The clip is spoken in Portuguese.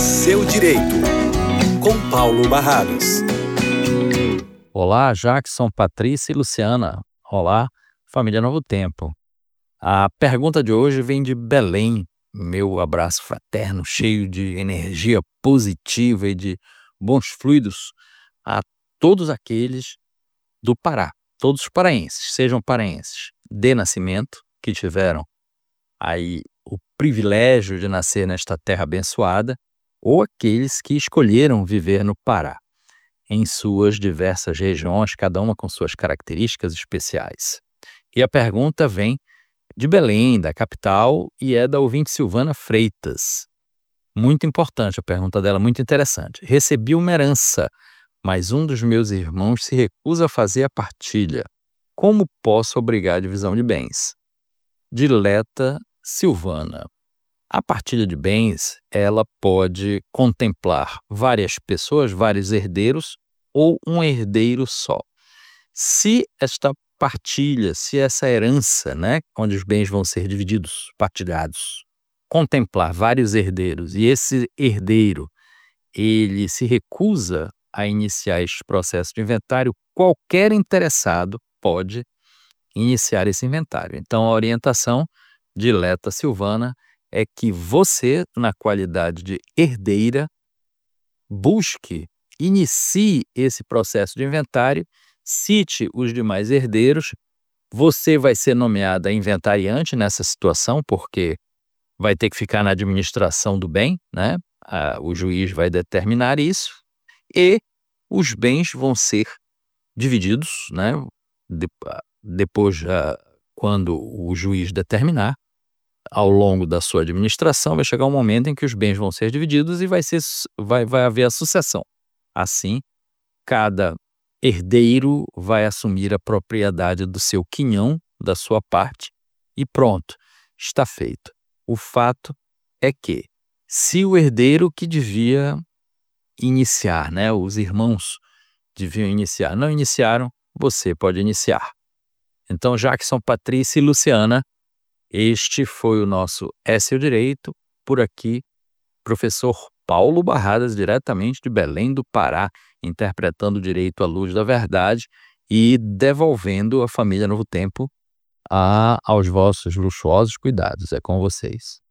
Seu Direito, com Paulo Barradas. Olá, Jackson, Patrícia e Luciana. Olá, família Novo Tempo. A pergunta de hoje vem de Belém. Meu abraço fraterno, cheio de energia positiva e de bons fluidos a todos aqueles do Pará, todos os paraenses, sejam paraenses de nascimento, que tiveram aí o privilégio de nascer nesta terra abençoada, ou aqueles que escolheram viver no Pará, em suas diversas regiões, cada uma com suas características especiais. E a pergunta vem de Belém, da capital, e é da ouvinte Silvana Freitas. Muito importante a pergunta dela, muito interessante. Recebi uma herança, mas um dos meus irmãos se recusa a fazer a partilha. Como posso obrigar a divisão de bens? Dileta Silvana. A partilha de bens, ela pode contemplar várias pessoas, vários herdeiros, ou um herdeiro só. Se esta partilha, se essa herança, onde os bens vão ser divididos, partilhados, contemplar vários herdeiros, e esse herdeiro, ele se recusa a iniciar este processo de inventário, qualquer interessado pode iniciar esse inventário. Então, a orientação de Dileta Silvana é que você, na qualidade de herdeira, inicie esse processo de inventário, cite os demais herdeiros, você vai ser nomeada inventariante nessa situação, porque vai ter que ficar na administração do bem, o juiz vai determinar isso, e os bens vão ser divididos, depois, quando o juiz determinar, ao longo da sua administração, vai chegar um momento em que os bens vão ser divididos e vai haver a sucessão. Assim, cada herdeiro vai assumir a propriedade do seu quinhão, da sua parte, e pronto, está feito. O fato é que, se o herdeiro que devia iniciar, os irmãos deviam iniciar, não iniciaram, você pode iniciar. Então, Jackson, Patrícia e Luciana, este foi o nosso É Seu Direito. Por aqui, professor Paulo Barradas, diretamente de Belém do Pará, interpretando o direito à luz da verdade e devolvendo a família Novo Tempo aos vossos luxuosos cuidados. É com vocês.